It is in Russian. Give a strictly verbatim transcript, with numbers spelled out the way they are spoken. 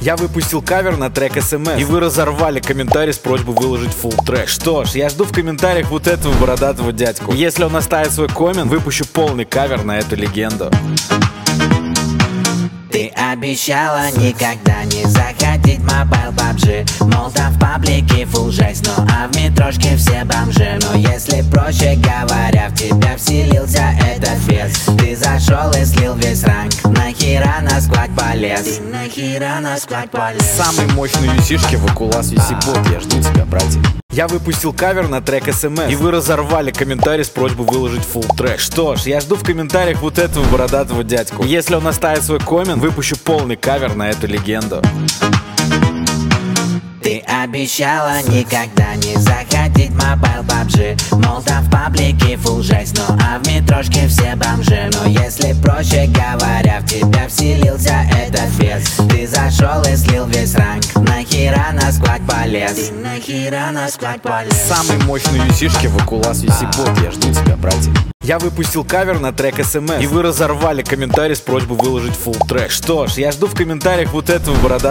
Я выпустил кавер на трек эс эм эс, и вы разорвали комментарий с просьбой выложить фулл трек. Что ж, я жду в комментариях вот этого бородатого дядьку. И если он оставит свой коммент, выпущу полный кавер на эту легенду. Ты обещала никогда не заходить в мобайл пабджи. Мол, там в паблике фул жесть, ну а в метрошке все бомжи. Но если проще говоря, в тебя вселился этот фес. Ты зашел и слил весь ранг, нахера на склад полез? Ты нахера на склад полез? Самый мощный юсишки в Акулас Юсибот, я жду тебя, братья. Я выпустил кавер на трек эс эм эс, и вы разорвали комментарий с просьбой выложить фулл трек. Что ж, я жду в комментариях вот этого бородатого дядьку. И если он оставит свой коммент, выпущу полный кавер на эту легенду. Ты обещала никогда не заходить в мобайл пабджи. Мол, там в паблике фул жесть, ну а в метрошке все бомжи. Но если проще говоря, в тебя вселился этот фес. Ты зашел и слил весь ранг, нахера на склад полез? Ты нахера на склад полез? Самый мощный юсишки в Акулас Юсибот, я жду тебя, братья. Я выпустил кавер на трек эс эм эс, и вы разорвали комментарий с просьбой выложить фулл трек. Что ж, я жду в комментариях вот этого бородатого